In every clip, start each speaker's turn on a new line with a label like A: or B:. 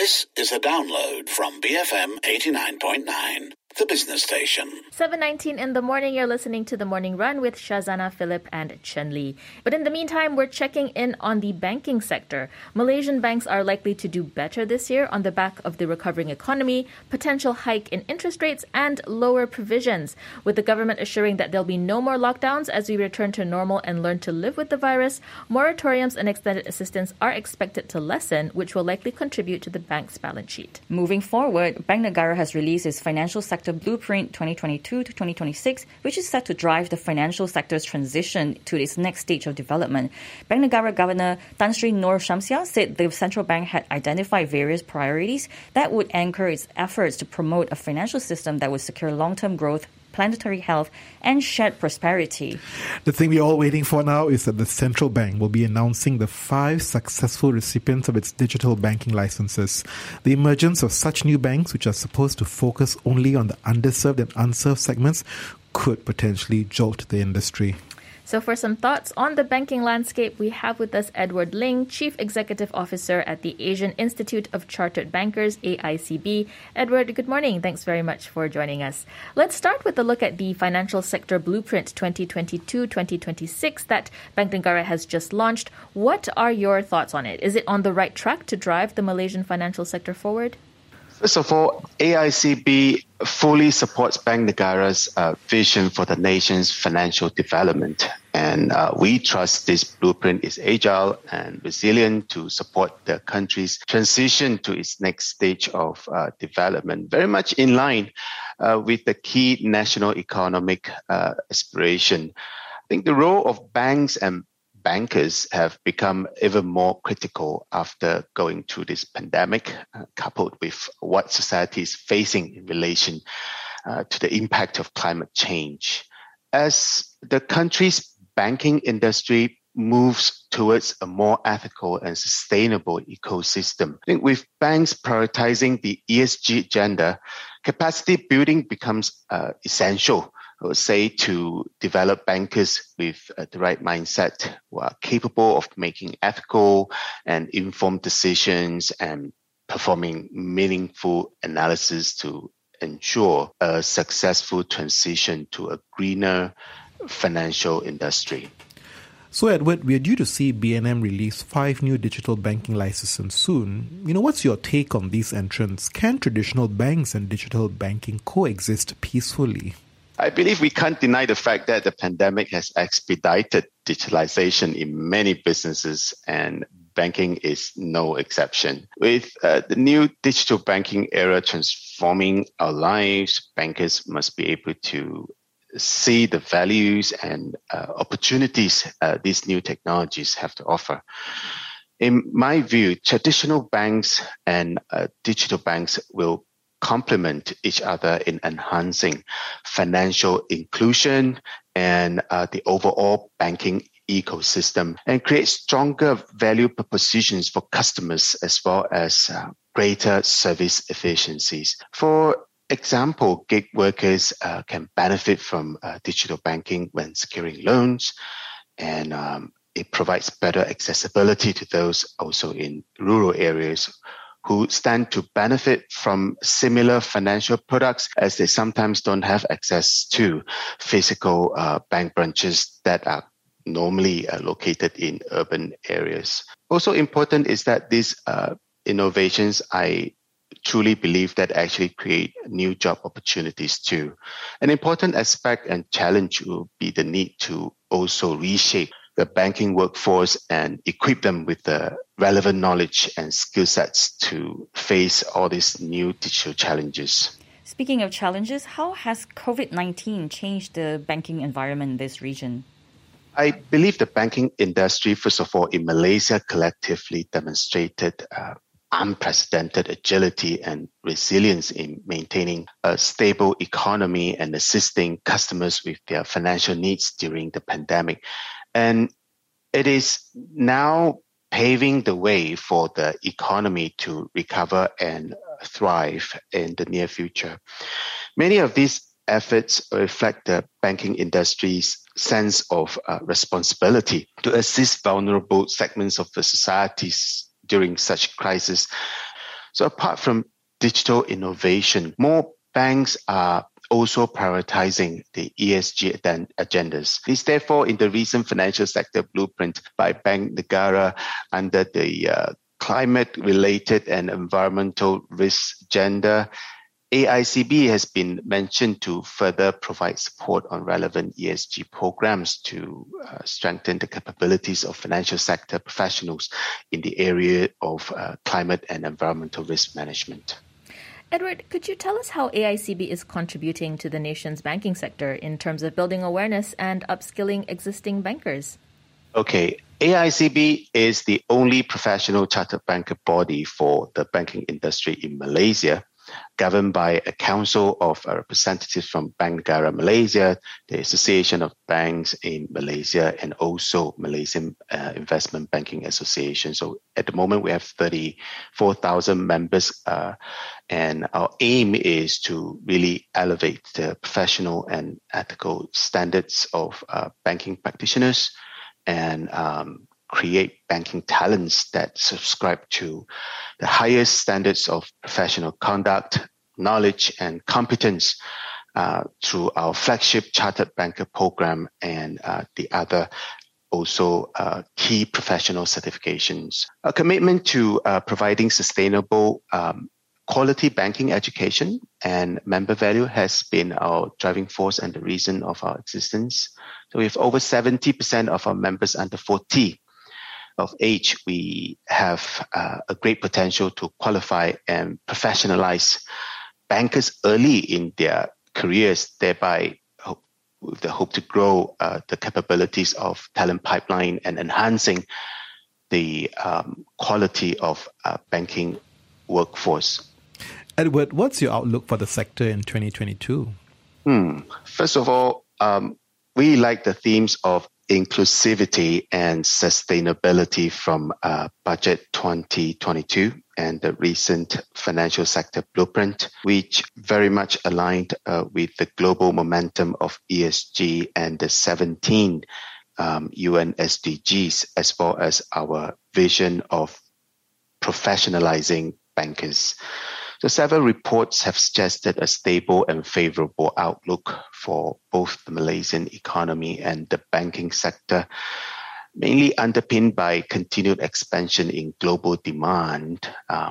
A: This is a download from BFM 89.9, the business station.
B: 7:19 in the morning, you're listening to The Morning Run with Shazana Philip and Chen Li. But in the meantime, we're checking in on the banking sector. Malaysian banks are likely to do better this year on the back of the recovering economy, potential hike in interest rates, and lower provisions. With the government assuring that there'll be no more lockdowns as we return to normal and learn to live with the virus, moratoriums and extended assistance are expected to lessen, which will likely contribute to the bank's balance sheet.
C: Moving forward, Bank Negara has released its financial sector Blueprint 2022 to 2026, which is set to drive the financial sector's transition to its next stage of development. Bank Negara Governor Tan Sri Noor Shamsia said the central bank had identified various priorities that would anchor its efforts to promote a financial system that would secure long-term growth, planetary health, and shared prosperity.
D: The thing we're all waiting for now is that the central bank will be announcing the 5 successful recipients of its digital banking licenses. The emergence of such new banks, which are supposed to focus only on the underserved and unserved segments, could potentially jolt the industry.
B: So for some thoughts on the banking landscape, we have with us Edward Ling, Chief Executive Officer at the Asian Institute of Chartered Bankers, AICB. Edward, good morning. Thanks very much for joining us. Let's start with a look at the Financial Sector Blueprint 2022-2026 that Bank Negara has just launched. What are your thoughts on it? Is it on the right track to drive the Malaysian financial sector forward?
E: First of all, AICB fully supports Bank Negara's vision for the nation's financial development. And we trust this blueprint is agile and resilient to support the country's transition to its next stage of development, very much in line with the key national economic aspiration. I think the role of banks and bankers have become even more critical after going through this pandemic, coupled with what society is facing in relation to the impact of climate change. As the country's banking industry moves towards a more ethical and sustainable ecosystem, I think with banks prioritizing the ESG agenda, capacity building becomes essential, I would say, to develop bankers with the right mindset who are capable of making ethical and informed decisions and performing meaningful analysis to ensure a successful transition to a greener financial industry.
D: So, Edward, we are due to see BNM release 5 new digital banking licenses soon. What's your take on these entrants? Can traditional banks and digital banking coexist peacefully?
E: I believe we can't deny the fact that the pandemic has expedited digitalization in many businesses, and banking is no exception. With the new digital banking era transforming our lives, bankers must be able to see the values and opportunities these new technologies have to offer. In my view, traditional banks and digital banks will complement each other in enhancing financial inclusion and the overall banking ecosystem, and create stronger value propositions for customers as well as greater service efficiencies. For example, gig workers can benefit from digital banking when securing loans, and it provides better accessibility to those also in rural areas who stand to benefit from similar financial products, as they sometimes don't have access to physical bank branches that are normally located in urban areas. Also important is that these innovations, I truly believe, that actually create new job opportunities too. An important aspect and challenge will be the need to also reshape the banking workforce and equip them with the relevant knowledge and skill sets to face all these new digital challenges.
C: Speaking of challenges, how has COVID-19 changed the banking environment in this region?
E: I believe the banking industry, first of all, in Malaysia, collectively demonstrated unprecedented agility and resilience in maintaining a stable economy and assisting customers with their financial needs during the pandemic. And it is now paving the way for the economy to recover and thrive in the near future. Many of these efforts reflect the banking industry's sense of responsibility to assist vulnerable segments of the societies during such crisis. So apart from digital innovation, more banks are also prioritizing the ESG agendas. It is therefore in the recent financial sector blueprint by Bank Negara under the climate-related and environmental risk agenda, AICB has been mentioned to further provide support on relevant ESG programs to strengthen the capabilities of financial sector professionals in the area of climate and environmental risk management.
B: Edward, could you tell us how AICB is contributing to the nation's banking sector in terms of building awareness and upskilling existing bankers?
E: Okay, AICB is the only professional chartered banker body for the banking industry in Malaysia, governed by a council of representatives from Bank Negara Malaysia, the Association of Banks in Malaysia, and also Malaysian Investment Banking Association. So at the moment, we have 34,000 members, and our aim is to really elevate the professional and ethical standards of banking practitioners and create banking talents that subscribe to the highest standards of professional conduct, knowledge, and competence through our flagship Chartered Banker program and the other also key professional certifications. A commitment to providing sustainable quality banking education and member value has been our driving force and the reason of our existence. So we have over 70% of our members under 40 of age. We have a great potential to qualify and professionalize bankers early in their careers, thereby with the hope to grow the capabilities of talent pipeline and enhancing the quality of banking workforce.
D: Edward, what's your outlook for the sector in 2022?
E: First of all, we like the themes of inclusivity and sustainability from Budget 2022 and the recent financial sector blueprint, which very much aligned with the global momentum of ESG and the 17 UN SDGs, as well as our vision of professionalizing bankers. So several reports have suggested a stable and favorable outlook for both the Malaysian economy and the banking sector, mainly underpinned by continued expansion in global demand,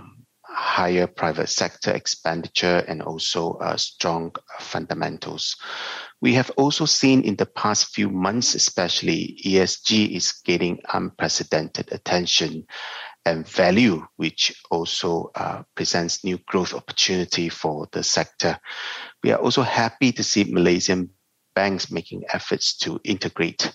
E: higher private sector expenditure, and also strong fundamentals. We have also seen in the past few months, especially, ESG is gaining unprecedented attention and value, which also presents new growth opportunity for the sector. We are also happy to see Malaysian banks making efforts to integrate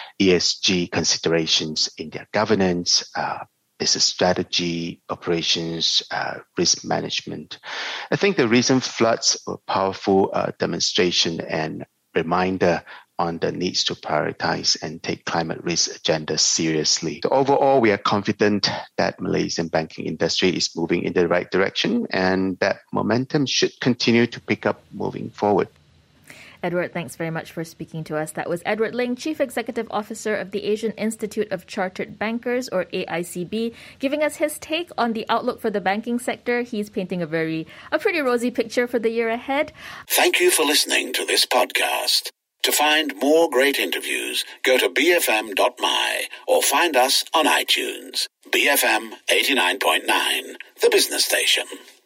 E: ESG considerations in their governance, business strategy, operations, risk management. I think the recent floods were a powerful demonstration and reminder on the needs to prioritize and take climate risk agenda seriously. So overall, we are confident that Malaysian banking industry is moving in the right direction and that momentum should continue to pick up moving forward.
B: Edward, thanks very much for speaking to us. That was Edward Ling, Chief Executive Officer of the Asian Institute of Chartered Bankers, or AICB, giving us his take on the outlook for the banking sector. He's painting a pretty rosy picture for the year ahead.
A: Thank you for listening to this podcast. To find more great interviews, go to bfm.my or find us on iTunes. BFM 89.9, the business station.